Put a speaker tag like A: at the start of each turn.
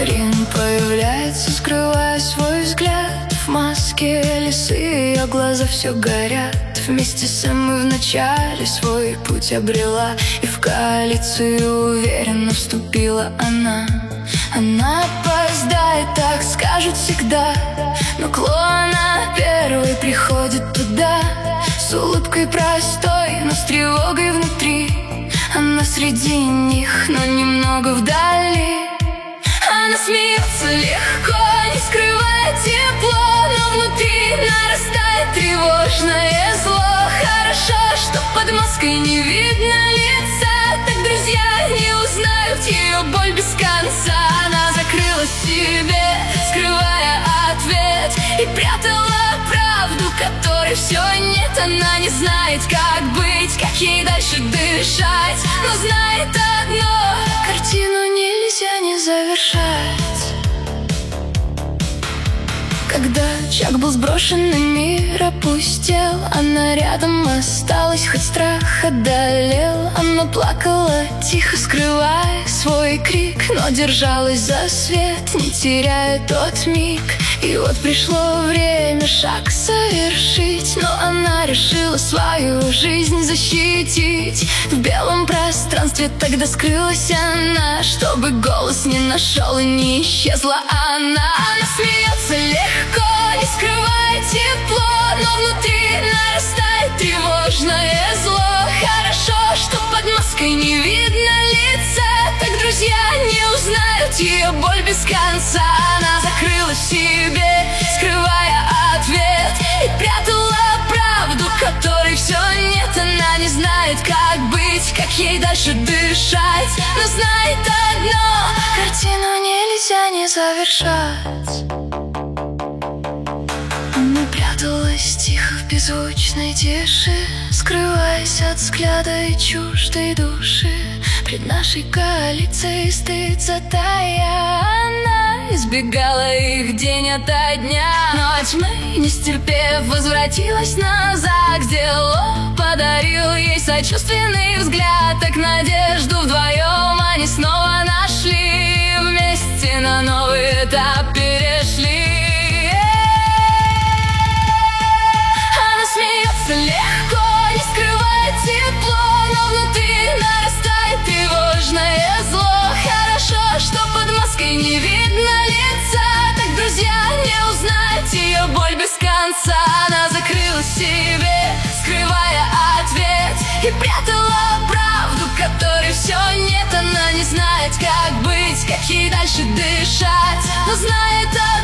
A: Карин появляется, скрывая свой взгляд. В маске лисы ее глаза все горят. Вместе с Эммой в начале свой путь обрела, и в коалицию уверенно вступила она. Она опоздает, так скажут всегда, но клоуна первой приходит туда. С улыбкой простой, но с тревогой внутри. Она среди них, но немного вдали. Она смеется легко, не скрывая тепло, но внутри нарастает тревожное зло. Хорошо, что под маской не видно лица, так друзья не узнают ее боль без конца. Она закрылась в себе, скрывая ответ, и прятала правду, которой все нет. Она не знает, как быть, как ей дальше дышать, но знает одно: картину нельзя не завершать. Когда Чак был сброшен и мир опустел, она рядом осталась, хоть страх одолел. Она плакала, тихо скрывая свой крик, но держалась за свет, не теряя тот миг. И вот пришло время шаг совершить, но она решила свою жизнь защитить. В белом пространстве тогда скрылась она, чтобы голос не нашел и не исчезла она. Она смеется легко, не скрывая тепло, но внутри нарастает тревожное зло. Хорошо, что под маской не видно лица, так друзья не узнают ее боль без конца. Она закрылась в себе, скрывая ответ, и прятала правду, которой все нет. Она не знает, как быть, как ей дальше дышать, но знает одно: картину нельзя не завершать. Она пряталась тихо в беззвучной тиши, скрываясь от взгляда и чуждой души. Пред нашей коалицией стыд затая, она избегала их день ото дня. Но от тьмы, не стерпев, возвратилась назад, где Ло подарил ей сочувственный взгляд. Так надежду вдвоем они снова нашли, вместе на новый этап перешли. Она смеется легко, не скрывая тепло, но внутри нарастает тревожное зло. Хорошо, что под маской не видно лица, так друзья не узнают ее боль без конца. Она закрылась в себе, скрывая ответ, и прятала правду, которой все нет. Она не знает, как быть, как ей дальше дышать, но знает